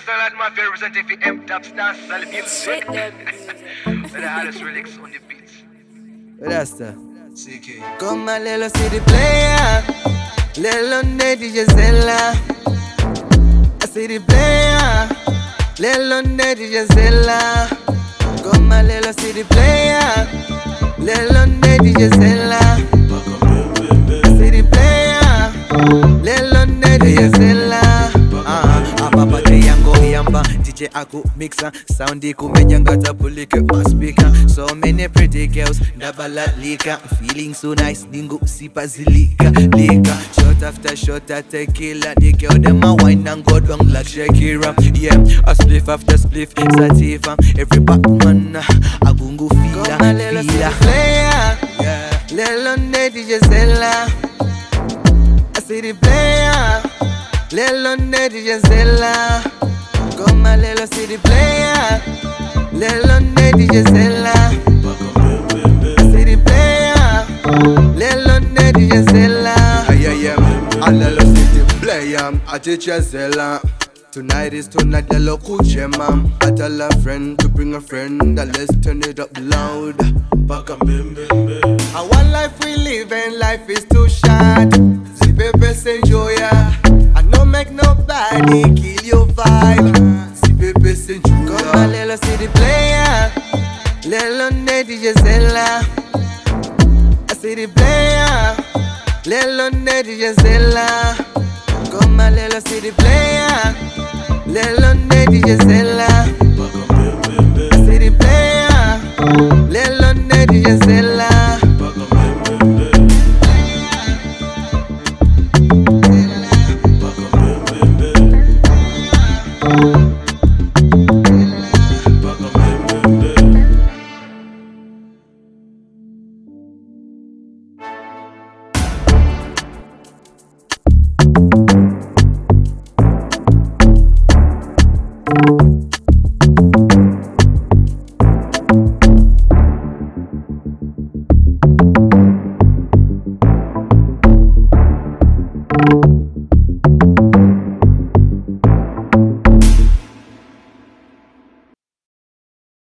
Salad Mafia representing for M-Top Stars, Salad Music. With the hardest relics on the beats. That's the CK. Come a little city player, little DJ Zella. A city player, little DJ Zella. Come a little city player, little DJ Zella. A city player, little DJ Zella. Papa yango yamba DJ aku mixa soundi kumenya ngata pulike maspika. So many pretty girls ndabala lika, feeling so nice ningu sipa zilika lika. Shot after shot at tequila, the girl them a wine and go down like Shakira. Yeah, a spliff after spliff sativa. Every Batman agungu fila fila player, yeah. Lelo DJ Zella, a city player. Lelo DJ Zella, come a little city player. Lelo DJ Zella, city player. Lelo DJ Zella, a little city player. I teach you Zella. Tonight is tonight, the local gem. I tell a friend to bring a friend. Let's turn it up loud. One life we live and life is too short. See purpose enjoy ya. No make nobody kill your vibe. Si bébé c'est une Come a little city player, little DJ Zella. A city player, little DJ Zella. Come a little city player, little DJ Zella. A city player, little DJ Zella.